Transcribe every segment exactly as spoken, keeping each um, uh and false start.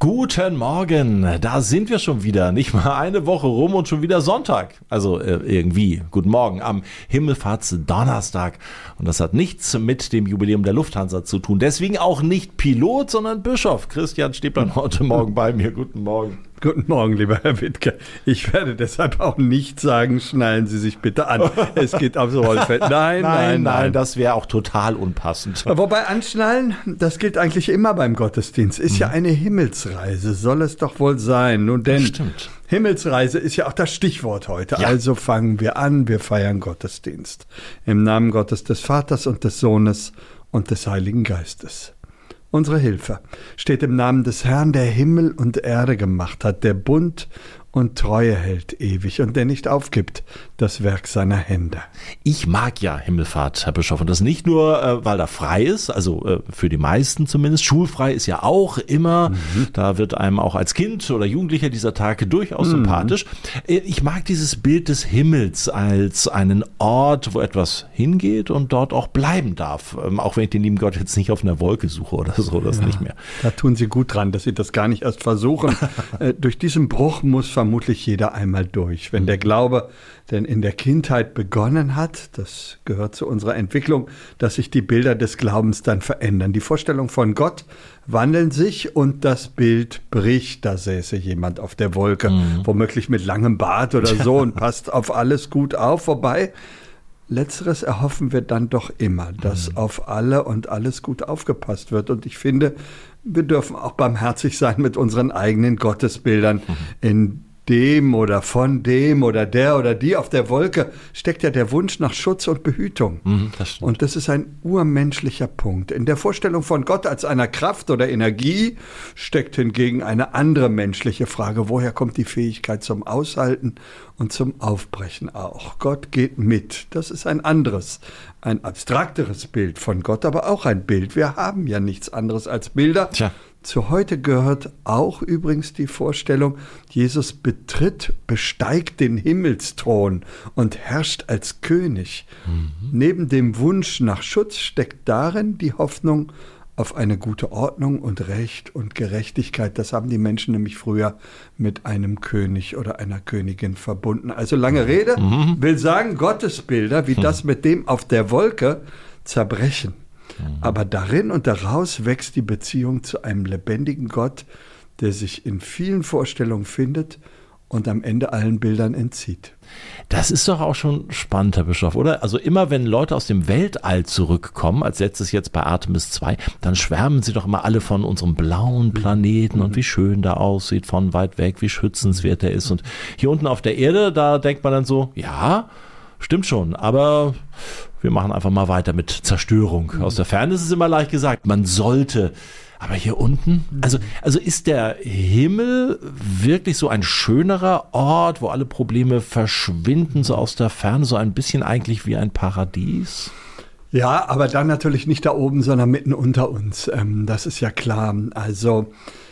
Guten Morgen, da sind wir schon wieder. Nicht mal eine Woche rum und schon wieder Sonntag. Also äh, irgendwie. Guten Morgen am Himmelfahrtsdonnerstag. Und das hat nichts mit dem Jubiläum der Lufthansa zu tun. Deswegen auch nicht Pilot, sondern Bischof. Christian Steplan heute Morgen bei mir. Guten Morgen. Guten Morgen, lieber Herr Wittke. Ich werde deshalb auch nicht sagen, schnallen Sie sich bitte an. Es geht aufs Rollfeld. Nein, nein, nein. Nein, nein, das wäre auch total unpassend. Wobei anschnallen, das gilt eigentlich immer beim Gottesdienst. Ist mhm. ja eine Himmelsreise, soll es doch wohl sein. Nun denn, Stimmt. Himmelsreise ist ja auch das Stichwort heute. Ja. Also fangen wir an, wir feiern Gottesdienst. Im Namen Gottes des Vaters und des Sohnes und des Heiligen Geistes. Unsere Hilfe steht im Namen des Herrn, der Himmel und Erde gemacht hat, der Bund und Treue hält ewig und der nicht aufgibt, das Werk seiner Hände. Ich mag ja Himmelfahrt, Herr Bischof, und das nicht nur, äh, weil da frei ist, also äh, für die meisten zumindest. Schulfrei ist ja auch immer, mhm. da wird einem auch als Kind oder Jugendlicher dieser Tage durchaus mhm. sympathisch. Äh, ich mag dieses Bild des Himmels als einen Ort, wo etwas hingeht und dort auch bleiben darf. Ähm, auch wenn ich den lieben Gott jetzt nicht auf einer Wolke suche oder so, das ja, nicht mehr. Da tun Sie gut dran, dass Sie das gar nicht erst versuchen. äh, durch diesen Bruch muss vermutlich jeder einmal durch. Wenn der Glaube denn in der Kindheit begonnen hat, das gehört zu unserer Entwicklung, dass sich die Bilder des Glaubens dann verändern. Die Vorstellung von Gott wandeln sich und das Bild bricht. Da säße jemand auf der Wolke, mhm. womöglich mit langem Bart oder so und passt auf alles gut auf. Wobei, letzteres erhoffen wir dann doch immer, dass mhm. auf alle und alles gut aufgepasst wird. Und ich finde, wir dürfen auch barmherzig sein mit unseren eigenen Gottesbildern. Mhm. In dem oder von dem oder der oder die auf der Wolke steckt ja der Wunsch nach Schutz und Behütung. Mhm, das und das ist ein urmenschlicher Punkt. In der Vorstellung von Gott als einer Kraft oder Energie steckt hingegen eine andere menschliche Frage. Woher kommt die Fähigkeit zum Aushalten und zum Aufbrechen auch? Gott geht mit. Das ist ein anderes, ein abstrakteres Bild von Gott, aber auch ein Bild. Wir haben ja nichts anderes als Bilder. Tja. Zu heute gehört auch übrigens die Vorstellung, Jesus betritt, besteigt den Himmelsthron und herrscht als König. Mhm. Neben dem Wunsch nach Schutz steckt darin die Hoffnung auf eine gute Ordnung und Recht und Gerechtigkeit. Das haben die Menschen nämlich früher mit einem König oder einer Königin verbunden. Also lange Rede, mhm. will sagen, Gottesbilder wie mhm. das mit dem auf der Wolke zerbrechen. Aber darin und daraus wächst die Beziehung zu einem lebendigen Gott, der sich in vielen Vorstellungen findet und am Ende allen Bildern entzieht. Das ist doch auch schon spannend, Herr Bischof, oder? Also immer wenn Leute aus dem Weltall zurückkommen, als letztes jetzt bei Artemis zwei, dann schwärmen sie doch immer alle von unserem blauen Planeten mhm. und wie schön der aussieht von weit weg, wie schützenswert er ist. Und hier unten auf der Erde, da denkt man dann so, ja, stimmt schon, aber wir machen einfach mal weiter mit Zerstörung. Aus der Ferne ist es immer leicht gesagt, man sollte. Aber hier unten, also, also ist der Himmel wirklich so ein schönerer Ort, wo alle Probleme verschwinden, so aus der Ferne, so ein bisschen eigentlich wie ein Paradies? Ja, aber dann natürlich nicht da oben, sondern mitten unter uns. Ähm, das ist ja klar. Also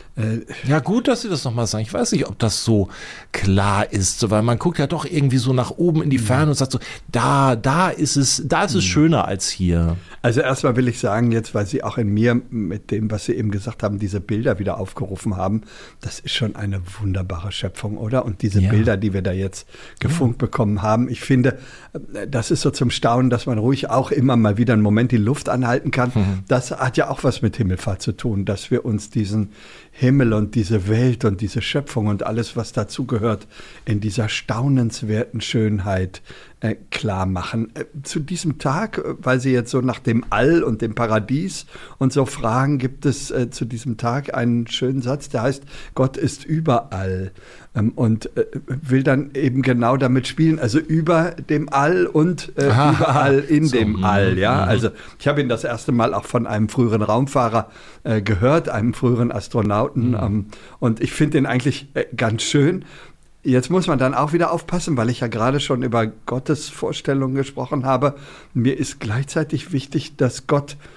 ja, gut, dass Sie das nochmal sagen. Ich weiß nicht, ob das so klar ist, weil man guckt ja doch irgendwie so nach oben in die Ferne und sagt so, da, da ist es, da ist es schöner als hier. Also erstmal will ich sagen, jetzt, weil Sie auch in mir mit dem, was Sie eben gesagt haben, diese Bilder wieder aufgerufen haben, das ist schon eine wunderbare Schöpfung, oder? Und diese ja. Bilder, die wir da jetzt gefunkt ja. bekommen haben, ich finde, das ist so zum Staunen, dass man ruhig auch immer mal wieder einen Moment die Luft anhalten kann. Mhm. Das hat ja auch was mit Himmelfahrt zu tun, dass wir uns diesen Himmel und diese Welt und diese Schöpfung und alles, was dazugehört, in dieser staunenswerten Schönheit äh, klar machen. Äh, zu diesem Tag, weil Sie jetzt so nach dem All und dem Paradies und so fragen, gibt es äh, zu diesem Tag einen schönen Satz, der heißt, Gott ist überall ähm, und äh, will dann eben genau damit spielen, also über dem All und äh, überall in so, dem All. Ja, also ich habe ihn das erste Mal auch von einem früheren Raumfahrer äh, gehört, einem früheren Astronauten mhm. ähm, und ich finde den eigentlich äh, ganz schön. Jetzt muss man dann auch wieder aufpassen, weil ich ja gerade schon über Gottes Vorstellungen gesprochen habe. Mir ist gleichzeitig wichtig, dass Gott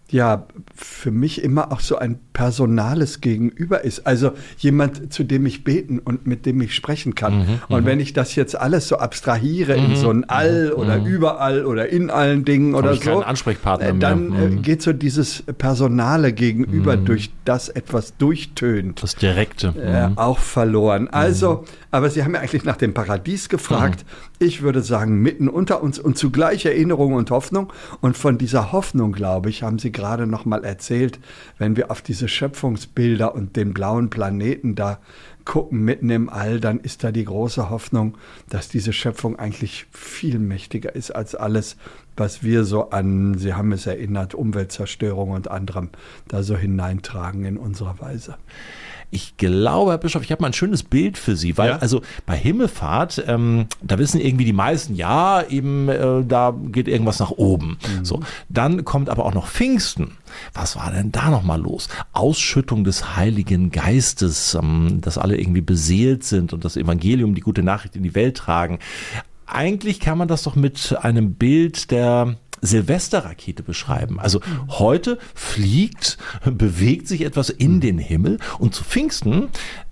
ja, für mich immer auch so ein personales Gegenüber ist. Also jemand, zu dem ich beten und mit dem ich sprechen kann. Mhm, und wenn ich das jetzt alles so abstrahiere mhm, in so ein All mhm, oder überall oder in allen Dingen oder so, Ansprechpartner dann mehr. Mhm. geht so dieses personale Gegenüber, mhm. durch das etwas durchtönt. Das Direkte. Äh, mhm. auch verloren. Also, mhm. aber Sie haben ja eigentlich nach dem Paradies gefragt. Mhm. Ich würde sagen, mitten unter uns und zugleich Erinnerung und Hoffnung. Und von dieser Hoffnung, glaube ich, haben Sie gerade noch mal erzählt, wenn wir auf diese Schöpfungsbilder und den blauen Planeten da gucken, mitten im All, dann ist da die große Hoffnung, dass diese Schöpfung eigentlich viel mächtiger ist als alles, was wir so an, Sie haben es erinnert, Umweltzerstörung und anderem da so hineintragen in unserer Weise. Ich glaube, Herr Bischof, ich habe mal ein schönes Bild für Sie, weil ja? also bei Himmelfahrt, ähm, da wissen irgendwie die meisten, ja, eben äh, da geht irgendwas nach oben. Mhm. So, dann kommt aber auch noch Pfingsten. Was war denn da nochmal los? Ausschüttung des Heiligen Geistes, ähm, dass alle irgendwie beseelt sind und das Evangelium, die gute Nachricht in die Welt tragen. Eigentlich kann man das doch mit einem Bild der Silvesterrakete beschreiben. Also heute fliegt, bewegt sich etwas in den Himmel und zu Pfingsten,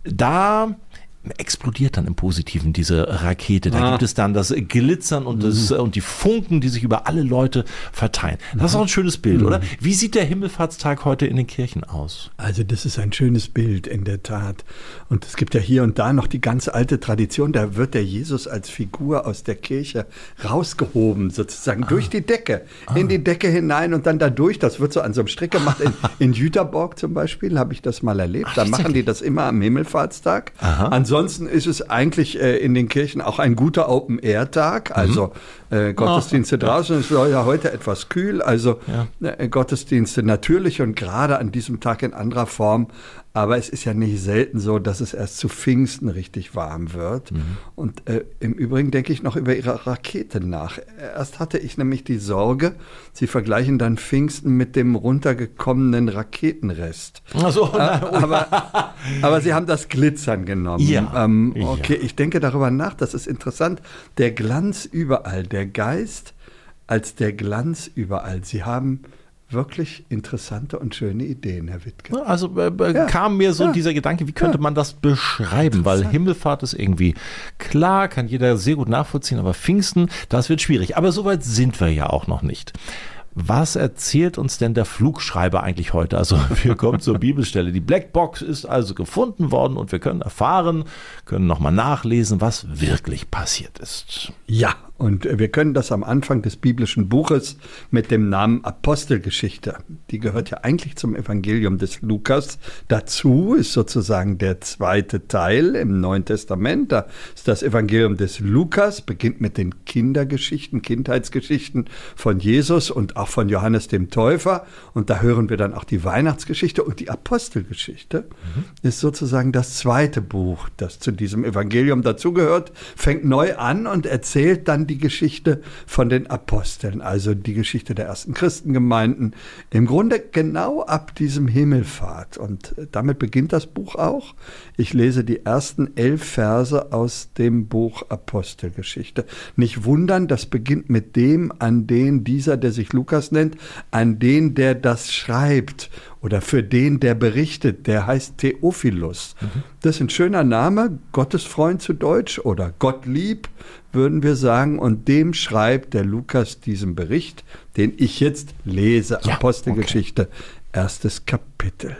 da explodiert dann im Positiven diese Rakete. Da ah. gibt es dann das Glitzern und, das, mhm. und die Funken, die sich über alle Leute verteilen. Das ist auch ein schönes Bild, mhm. oder? Wie sieht der Himmelfahrtstag heute in den Kirchen aus? Also das ist ein schönes Bild, in der Tat. Und es gibt ja hier und da noch die ganz alte Tradition, da wird der Jesus als Figur aus der Kirche rausgehoben, sozusagen ah. durch die Decke, ah. in die Decke hinein und dann da durch. Das wird so an so einem Strick gemacht. In, in Jüterborg zum Beispiel habe ich das mal erlebt. Ach, da machen die das immer am Himmelfahrtstag. Ansonsten Ansonsten ist es eigentlich äh, in den Kirchen auch ein guter Open-Air-Tag, also äh, Gottesdienste oh, draußen. Es war ja heute etwas kühl, also ja. äh, Gottesdienste natürlich und gerade an diesem Tag in anderer Form. Aber es ist ja nicht selten so, dass es erst zu Pfingsten richtig warm wird. Mhm. Und äh, im Übrigen denke ich noch über Ihre Rakete nach. Erst hatte ich nämlich die Sorge, Sie vergleichen dann Pfingsten mit dem runtergekommenen Raketenrest. Ach so, nein, äh, aber, aber Sie haben das Glitzern genommen. Ja. Ähm, okay, ja. Ich denke darüber nach, das ist interessant. Der Glanz überall, der Geist als der Glanz überall. Sie haben wirklich interessante und schöne Ideen, Herr Wittke. Also äh, ja. kam mir so ja. dieser Gedanke, wie könnte ja. man das beschreiben? Weil Himmelfahrt ist irgendwie klar, kann jeder sehr gut nachvollziehen, aber Pfingsten, das wird schwierig. Aber soweit sind wir ja auch noch nicht. Was erzählt uns denn der Flugschreiber eigentlich heute? Also wir kommen zur Bibelstelle. Die Blackbox ist also gefunden worden und wir können erfahren, können nochmal nachlesen, was wirklich passiert ist. Ja, und wir können das am Anfang des biblischen Buches mit dem Namen Apostelgeschichte. Die gehört ja eigentlich zum Evangelium des Lukas. Dazu ist sozusagen der zweite Teil im Neuen Testament. Da ist das Evangelium des Lukas, beginnt mit den Kindergeschichten, Kindheitsgeschichten von Jesus und auch von Johannes dem Täufer. Und da hören wir dann auch die Weihnachtsgeschichte. Und die Apostelgeschichte mhm. ist sozusagen das zweite Buch, das zu diesem Evangelium dazugehört, fängt neu an und erzählt dann die Geschichte von den Aposteln, also die Geschichte der ersten Christengemeinden, im Grunde genau ab diesem Himmelfahrt. Und damit beginnt das Buch auch. Ich lese die ersten elf Verse aus dem Buch Apostelgeschichte. Nicht wundern, das beginnt mit dem, an den dieser, der sich Lukas nennt, an den, der das schreibt oder für den, der berichtet, der heißt Theophilus. Mhm. Das ist ein schöner Name, Gottesfreund zu Deutsch oder Gottlieb, würden wir sagen. Und dem schreibt der Lukas diesen Bericht, den ich jetzt lese. Ja, Apostelgeschichte, okay. Erstes Kapitel.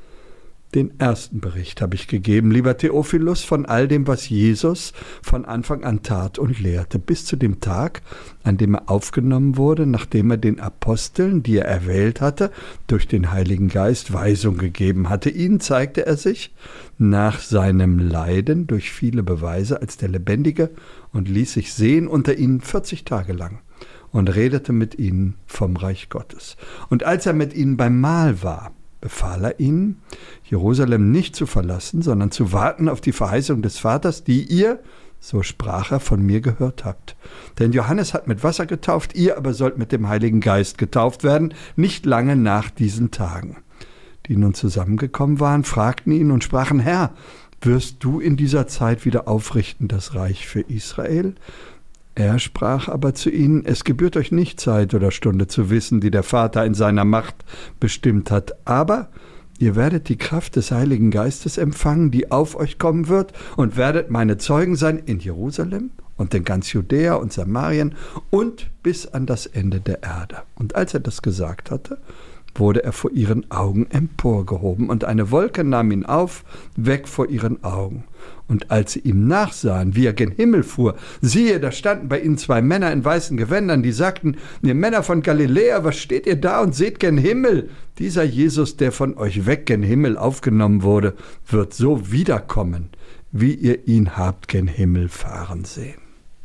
Den ersten Bericht habe ich gegeben, lieber Theophilus, von all dem, was Jesus von Anfang an tat und lehrte, bis zu dem Tag, an dem er aufgenommen wurde, nachdem er den Aposteln, die er erwählt hatte, durch den Heiligen Geist Weisung gegeben hatte. Ihnen zeigte er sich nach seinem Leiden durch viele Beweise als der Lebendige und ließ sich sehen unter ihnen vierzig Tage lang und redete mit ihnen vom Reich Gottes. Und als er mit ihnen beim Mahl war, befahl er ihnen, Jerusalem nicht zu verlassen, sondern zu warten auf die Verheißung des Vaters, die ihr, so sprach er, von mir gehört habt. Denn Johannes hat mit Wasser getauft, ihr aber sollt mit dem Heiligen Geist getauft werden, nicht lange nach diesen Tagen. Die nun zusammengekommen waren, fragten ihn und sprachen, Herr, wirst du in dieser Zeit wieder aufrichten das Reich für Israel? Er sprach aber zu ihnen: Es gebührt euch nicht Zeit oder Stunde zu wissen, die der Vater in seiner Macht bestimmt hat. Aber ihr werdet die Kraft des Heiligen Geistes empfangen, die auf euch kommen wird, und werdet meine Zeugen sein in Jerusalem und in ganz Judäa und Samarien und bis an das Ende der Erde. Und als er das gesagt hatte, wurde er vor ihren Augen emporgehoben, und eine Wolke nahm ihn auf, weg vor ihren Augen. Und als sie ihm nachsahen, wie er gen Himmel fuhr, siehe, da standen bei ihnen zwei Männer in weißen Gewändern, die sagten: Ihr Männer von Galiläa, was steht ihr da und seht gen Himmel? Dieser Jesus, der von euch weg gen Himmel aufgenommen wurde, wird so wiederkommen, wie ihr ihn habt gen Himmel fahren sehen.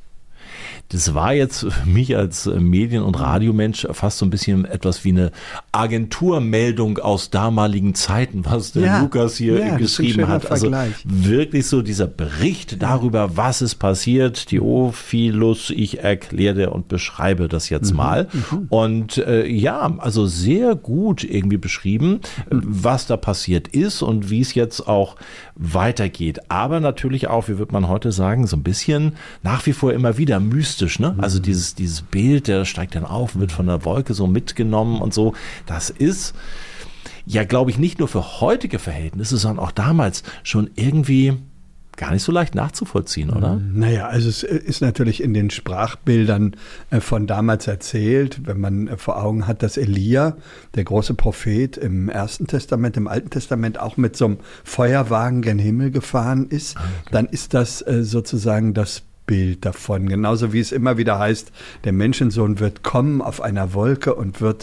Das war jetzt für mich als Medien- und Radiomensch fast so ein bisschen etwas wie eine Agenturmeldung aus damaligen Zeiten, was der Ja, Lukas hier ja, geschrieben hat. Also Vergleich. wirklich so dieser Bericht darüber, was ist passiert. Theophilus, ich erkläre und beschreibe das jetzt Mhm, mal. mhm. Und äh, ja, also sehr gut irgendwie beschrieben, was da passiert ist und wie es jetzt auch weitergeht. Aber natürlich auch, wie wird man heute sagen, so ein bisschen nach wie vor immer wieder mystisch, ne? Also dieses, dieses Bild, der steigt dann auf, wird von der Wolke so mitgenommen und so. Das ist ja, glaube ich, nicht nur für heutige Verhältnisse, sondern auch damals schon irgendwie gar nicht so leicht nachzuvollziehen, oder? Naja, also es ist natürlich in den Sprachbildern von damals erzählt, wenn man vor Augen hat, dass Elia, der große Prophet, im Ersten Testament, im Alten Testament auch mit so einem Feuerwagen gen Himmel gefahren ist, okay. Dann ist das sozusagen das Bild davon. Genauso wie es immer wieder heißt, der Menschensohn wird kommen auf einer Wolke und wird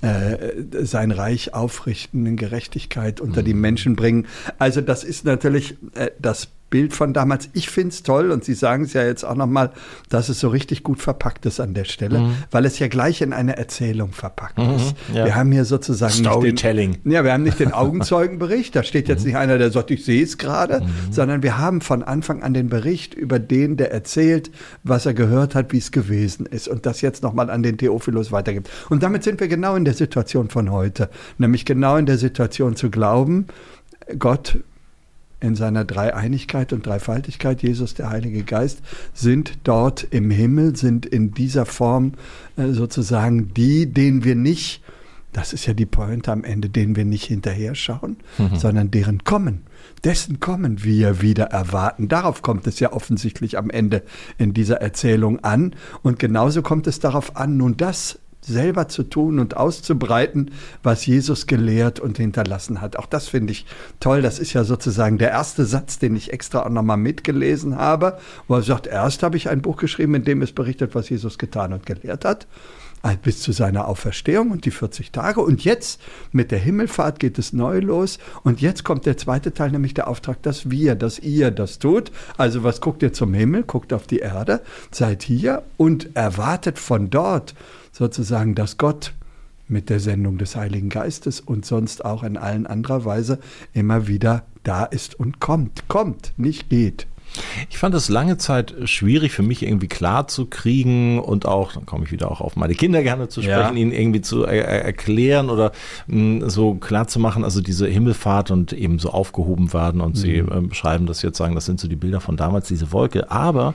äh, sein Reich aufrichten, in Gerechtigkeit unter mhm. die Menschen bringen. Also das ist natürlich äh, das Bild von damals. Ich finde es toll, und Sie sagen es ja jetzt auch nochmal, dass es so richtig gut verpackt ist an der Stelle, mhm. weil es ja gleich in eine Erzählung verpackt mhm, ist. Ja. Wir haben hier sozusagen Storytelling. Nicht den, ja, wir haben nicht den Augenzeugenbericht, da steht jetzt mhm. nicht einer, der sagt, ich sehe es gerade, mhm. sondern wir haben von Anfang an den Bericht über den, der erzählt, was er gehört hat, wie es gewesen ist, und das jetzt nochmal an den Theophilus weitergibt. Und damit sind wir genau in der Situation von heute, nämlich genau in der Situation zu glauben, Gott in seiner Dreieinigkeit und Dreifaltigkeit, Jesus, der Heilige Geist, sind dort im Himmel, sind in dieser Form äh, sozusagen die, denen wir nicht, das ist ja die Pointe am Ende, denen wir nicht hinterher schauen, mhm. sondern deren Kommen, dessen Kommen wir wieder erwarten. Darauf kommt es ja offensichtlich am Ende in dieser Erzählung an. Und genauso kommt es darauf an, nun das selber zu tun und auszubreiten, was Jesus gelehrt und hinterlassen hat. Auch das finde ich toll. Das ist ja sozusagen der erste Satz, den ich extra auch nochmal mitgelesen habe, wo er sagt, erst habe ich ein Buch geschrieben, in dem es berichtet, was Jesus getan und gelehrt hat, bis zu seiner Auferstehung und die vierzig Tage. Und jetzt mit der Himmelfahrt geht es neu los. Und jetzt kommt der zweite Teil, nämlich der Auftrag, dass wir, dass ihr das tut. Also was guckt ihr zum Himmel? Guckt auf die Erde, seid hier und erwartet von dort sozusagen, dass Gott mit der Sendung des Heiligen Geistes und sonst auch in allen anderer Weise immer wieder da ist und kommt. Kommt, nicht geht. Ich fand es lange Zeit schwierig für mich irgendwie klar zu kriegen und auch, dann komme ich wieder auch auf meine Kinder gerne zu sprechen, ja. ihnen irgendwie zu er- erklären oder mh, so klar zu machen, also diese Himmelfahrt und eben so aufgehoben werden und mhm. sie äh, beschreiben das jetzt, sagen, das sind so die Bilder von damals, diese Wolke, aber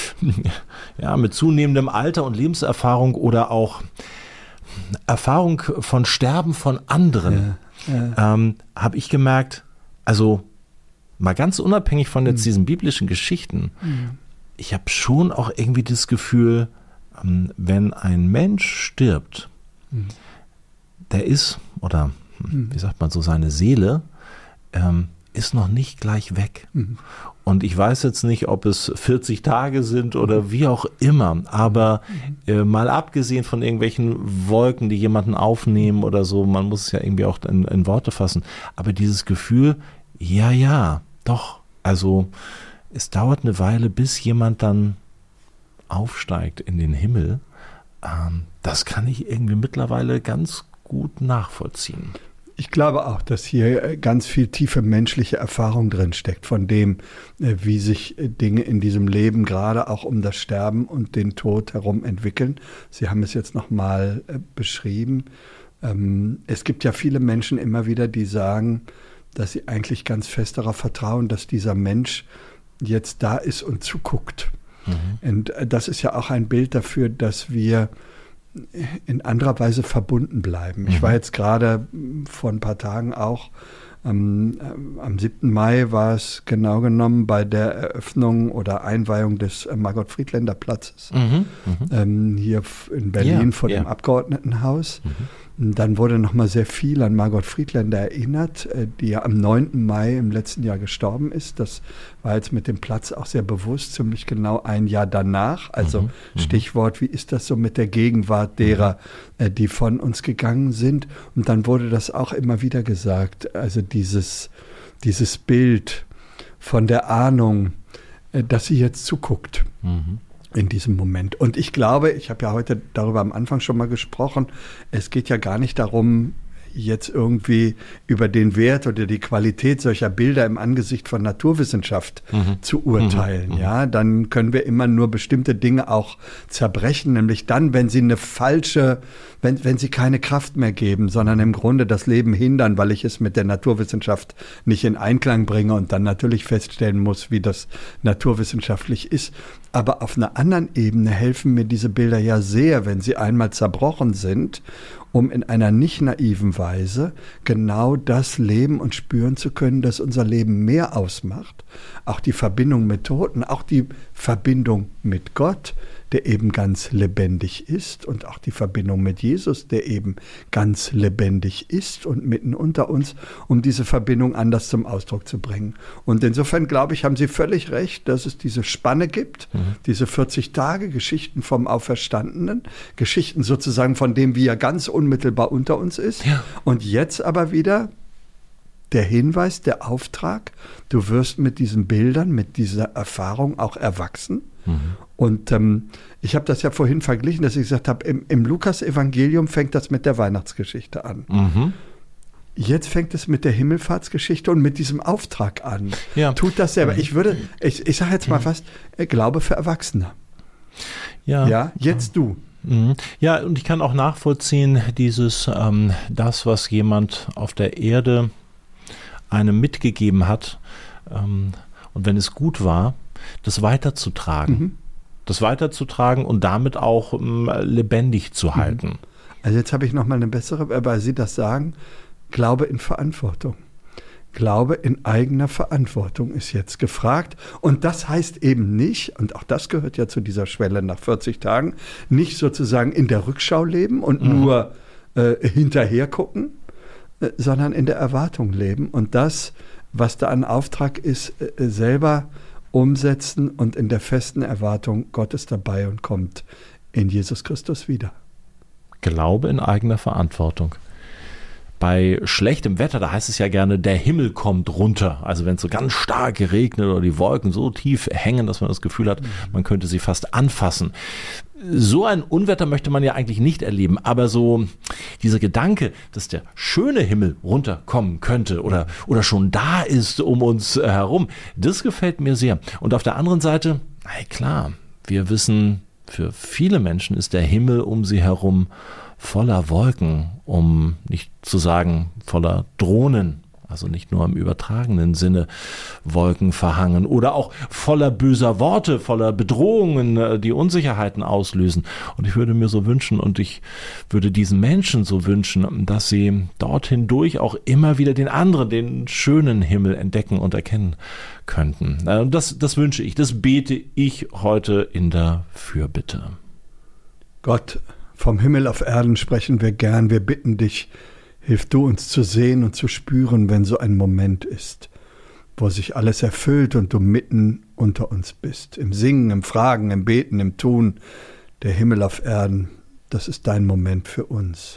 ja, mit zunehmendem Alter und Lebenserfahrung oder auch Erfahrung von Sterben von anderen, ja. Ja. Ähm, habe ich gemerkt, also mal ganz unabhängig von jetzt diesen biblischen Geschichten, mhm. ich habe schon auch irgendwie das Gefühl, wenn ein Mensch stirbt, mhm. der ist, oder mhm. wie sagt man so, seine Seele ähm, ist noch nicht gleich weg. Mhm. Und ich weiß jetzt nicht, ob es vierzig Tage sind oder wie auch immer, aber mhm. äh, mal abgesehen von irgendwelchen Wolken, die jemanden aufnehmen oder so, man muss es ja irgendwie auch in, in Worte fassen, aber dieses Gefühl, ja, ja, doch. Also es dauert eine Weile, bis jemand dann aufsteigt in den Himmel. Ähm, das kann ich irgendwie mittlerweile ganz gut nachvollziehen. Ich glaube auch, dass hier ganz viel tiefe menschliche Erfahrung drin steckt, von dem, wie sich Dinge in diesem Leben gerade auch um das Sterben und den Tod herum entwickeln. Sie haben es jetzt nochmal beschrieben. Es gibt ja viele Menschen immer wieder, die sagen, dass sie eigentlich ganz fest darauf vertrauen, dass dieser Mensch jetzt da ist und zuguckt. Mhm. Und das ist ja auch ein Bild dafür, dass wir in anderer Weise verbunden bleiben. Ich war jetzt gerade vor ein paar Tagen auch, am, am siebten Mai war es genau genommen bei der Eröffnung oder Einweihung des Margot-Friedländer-Platzes mhm, ähm, hier in Berlin ja, vor ja. dem Abgeordnetenhaus. Mhm. Dann wurde nochmal sehr viel an Margot Friedländer erinnert, die ja am neunten Mai im letzten Jahr gestorben ist. Das war jetzt mit dem Platz auch sehr bewusst, ziemlich genau ein Jahr danach. Also mhm, Stichwort, wie ist das so mit der Gegenwart derer, die von uns gegangen sind? Und dann wurde das auch immer wieder gesagt, also dieses, dieses Bild von der Ahnung, dass sie jetzt zuguckt. Mhm. In diesem Moment. Und ich glaube, ich habe ja heute darüber am Anfang schon mal gesprochen, es geht ja gar nicht darum, jetzt irgendwie über den Wert oder die Qualität solcher Bilder im Angesicht von Naturwissenschaft mhm. zu urteilen. Mhm. Ja, dann können wir immer nur bestimmte Dinge auch zerbrechen, nämlich dann, wenn sie eine falsche, wenn, wenn sie keine Kraft mehr geben, sondern im Grunde das Leben hindern, weil ich es mit der Naturwissenschaft nicht in Einklang bringe und dann natürlich feststellen muss, wie das naturwissenschaftlich ist. Aber auf einer anderen Ebene helfen mir diese Bilder ja sehr, wenn sie einmal zerbrochen sind, um in einer nicht naiven Weise genau das leben und spüren zu können, das unser Leben mehr ausmacht. Auch die Verbindung mit Toten, auch die Verbindung mit Gott, der eben ganz lebendig ist, und auch die Verbindung mit Jesus, der eben ganz lebendig ist und mitten unter uns, um diese Verbindung anders zum Ausdruck zu bringen. Und insofern, glaube ich, haben Sie völlig recht, dass es diese Spanne gibt, mhm. diese vierzig Tage, Geschichten vom Auferstandenen, Geschichten sozusagen von dem, wie er ganz unmittelbar unter uns ist. Ja. Und jetzt aber wieder der Hinweis, der Auftrag, du wirst mit diesen Bildern, mit dieser Erfahrung auch erwachsen. Mhm. Und ähm, ich habe das ja vorhin verglichen, dass ich gesagt habe, im, im Lukas-Evangelium fängt das mit der Weihnachtsgeschichte an. Mhm. Jetzt fängt es mit der Himmelfahrtsgeschichte und mit diesem Auftrag an. Ja. Tut das selber. Ich würde, ich, ich sage jetzt mal fast, Glaube für Erwachsene. Ja. Ja, jetzt du. Ja, und ich kann auch nachvollziehen, dieses, ähm, das, was jemand auf der Erde einem mitgegeben hat, ähm, und wenn es gut war, das weiterzutragen. Mhm. Das weiterzutragen und damit auch ähm, lebendig zu halten. Mhm. Also jetzt habe ich noch mal eine bessere, weil Sie das sagen, Glaube in Verantwortung. Glaube in eigener Verantwortung ist jetzt gefragt. Und das heißt eben nicht, und auch das gehört ja zu dieser Schwelle nach vierzig Tagen, nicht sozusagen in der Rückschau leben und mhm. nur äh, hinterher gucken, äh, sondern in der Erwartung leben. Und das, was da ein Auftrag ist, äh, selber umsetzen und in der festen Erwartung, Gott ist dabei und kommt in Jesus Christus wieder. Glaube in eigener Verantwortung. Bei schlechtem Wetter, da heißt es ja gerne, der Himmel kommt runter. Also wenn es so ganz stark regnet oder die Wolken so tief hängen, dass man das Gefühl hat, man könnte sie fast anfassen. So ein Unwetter möchte man ja eigentlich nicht erleben, aber so dieser Gedanke, dass der schöne Himmel runterkommen könnte oder, oder schon da ist um uns herum, das gefällt mir sehr. Und auf der anderen Seite, na klar, wir wissen, für viele Menschen ist der Himmel um sie herum voller Wolken, um nicht zu sagen voller Drohnen, also nicht nur im übertragenen Sinne Wolken verhangen, oder auch voller böser Worte, voller Bedrohungen, die Unsicherheiten auslösen. Und ich würde mir so wünschen und ich würde diesen Menschen so wünschen, dass sie dort hindurch auch immer wieder den anderen, den schönen Himmel entdecken und erkennen könnten. Das, das wünsche ich, das bete ich heute in der Fürbitte. Gott, vom Himmel auf Erden sprechen wir gern, wir bitten dich, hilf du uns zu sehen und zu spüren, wenn so ein Moment ist, wo sich alles erfüllt und du mitten unter uns bist. Im Singen, im Fragen, im Beten, im Tun, der Himmel auf Erden, das ist dein Moment für uns.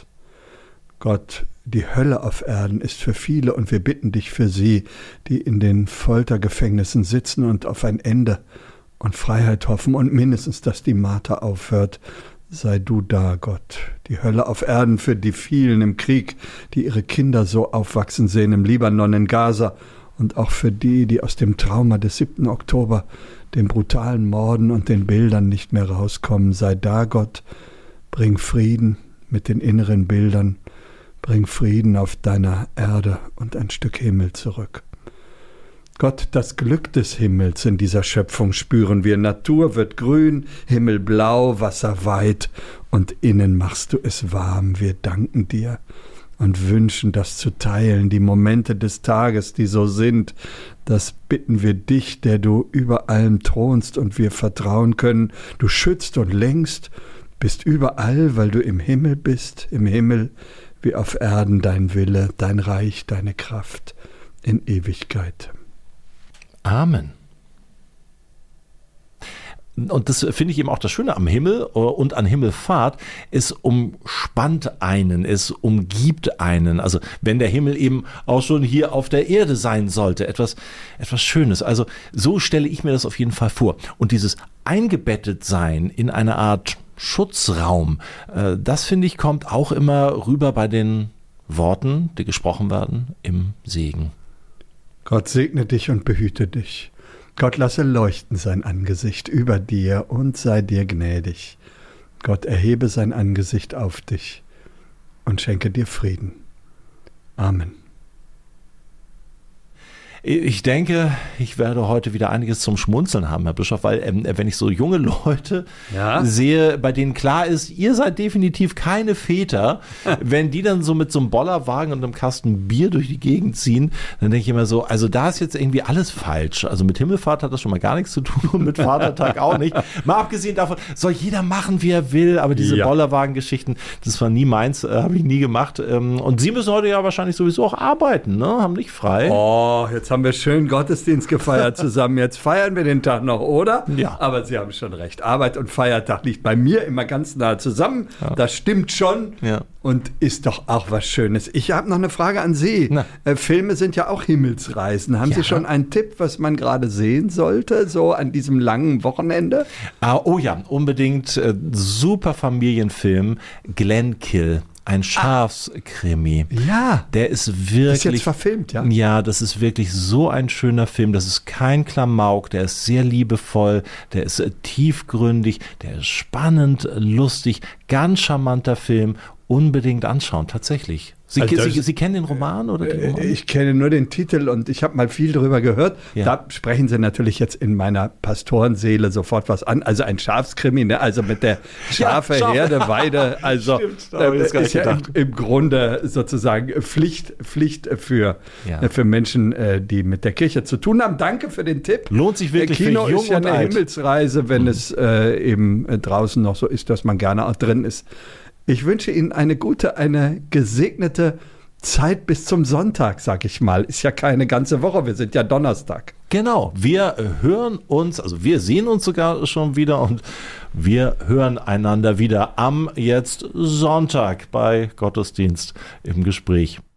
Gott, die Hölle auf Erden ist für viele und wir bitten dich für sie, die in den Foltergefängnissen sitzen und auf ein Ende und Freiheit hoffen und mindestens, dass die Marter aufhört. Sei du da, Gott, die Hölle auf Erden für die vielen im Krieg, die ihre Kinder so aufwachsen sehen, im Libanon, in Gaza, und auch für die, die aus dem Trauma des siebten Oktober, den brutalen Morden und den Bildern nicht mehr rauskommen. Sei da, Gott, bring Frieden mit den inneren Bildern, bring Frieden auf deiner Erde und ein Stück Himmel zurück. Gott, das Glück des Himmels in dieser Schöpfung spüren wir. Natur wird grün, Himmel blau, Wasser weit und innen machst du es warm. Wir danken dir und wünschen, das zu teilen, die Momente des Tages, die so sind. Das bitten wir dich, der du über allem thronst und wir vertrauen können. Du schützt und lenkst, bist überall, weil du im Himmel bist, im Himmel wie auf Erden dein Wille, dein Reich, deine Kraft in Ewigkeit. Amen. Und das finde ich eben auch das Schöne am Himmel und an Himmelfahrt. Es umspannt einen, es umgibt einen. Also wenn der Himmel eben auch schon hier auf der Erde sein sollte, etwas, etwas Schönes. Also so stelle ich mir das auf jeden Fall vor. Und dieses Eingebettetsein in eine Art Schutzraum, das finde ich, kommt auch immer rüber bei den Worten, die gesprochen werden im Segen. Gott segne dich und behüte dich. Gott lasse leuchten sein Angesicht über dir und sei dir gnädig. Gott erhebe sein Angesicht auf dich und schenke dir Frieden. Amen. Ich denke, ich werde heute wieder einiges zum Schmunzeln haben, Herr Bischof, weil ähm, wenn ich so junge Leute ja. sehe, bei denen klar ist, ihr seid definitiv keine Väter, wenn die dann so mit so einem Bollerwagen und einem Kasten Bier durch die Gegend ziehen, dann denke ich immer so, also da ist jetzt irgendwie alles falsch. Also mit Himmelfahrt hat das schon mal gar nichts zu tun und mit Vatertag auch nicht. Mal abgesehen davon, soll jeder machen, wie er will, aber diese ja. Bollerwagen-Geschichten, das war nie meins, äh, habe ich nie gemacht. Ähm, und Sie müssen heute ja wahrscheinlich sowieso auch arbeiten, ne? Haben nicht frei. Oh, jetzt haben wir schön Gottesdienst gefeiert zusammen. Jetzt feiern wir den Tag noch, oder? Ja. Aber Sie haben schon recht. Arbeit und Feiertag liegt bei mir immer ganz nah zusammen. Ja. Das stimmt schon. Ja. Und ist doch auch was Schönes. Ich habe noch eine Frage an Sie. Äh, Filme sind ja auch Himmelsreisen. Haben ja. Sie schon einen Tipp, was man gerade sehen sollte, so an diesem langen Wochenende? Ah, oh ja, unbedingt. Äh, super Familienfilm. Glenkill. Ein Schafskrimi. Ja. Der ist wirklich. Ist jetzt verfilmt, ja? Ja, das ist wirklich so ein schöner Film. Das ist kein Klamauk. Der ist sehr liebevoll. Der ist tiefgründig. Der ist spannend, lustig. Ganz charmanter Film. Unbedingt anschauen, tatsächlich. Sie, also Sie, Sie kennen den Roman oder den Roman? Ich kenne nur den Titel und ich habe mal viel darüber gehört. Ja. Da sprechen Sie natürlich jetzt in meiner Pastorenseele sofort was an. Also ein Schafskrimi, ne? Also mit der Schafe, ja, Herde, Weide. Also Stimmt, da äh, ist ja im, im Grunde sozusagen Pflicht, Pflicht für, ja. für Menschen, die mit der Kirche zu tun haben. Danke für den Tipp. Lohnt sich wirklich. Kino für jung ist ja und eine alt. Himmelsreise, wenn mhm. es äh, eben draußen noch so ist, dass man gerne auch drin ist. Ich wünsche Ihnen eine gute, eine gesegnete Zeit bis zum Sonntag, sag ich mal. Ist ja keine ganze Woche, wir sind ja Donnerstag. Genau, wir hören uns, also wir sehen uns sogar schon wieder und wir hören einander wieder am jetzt Sonntag bei Gottesdienst im Gespräch.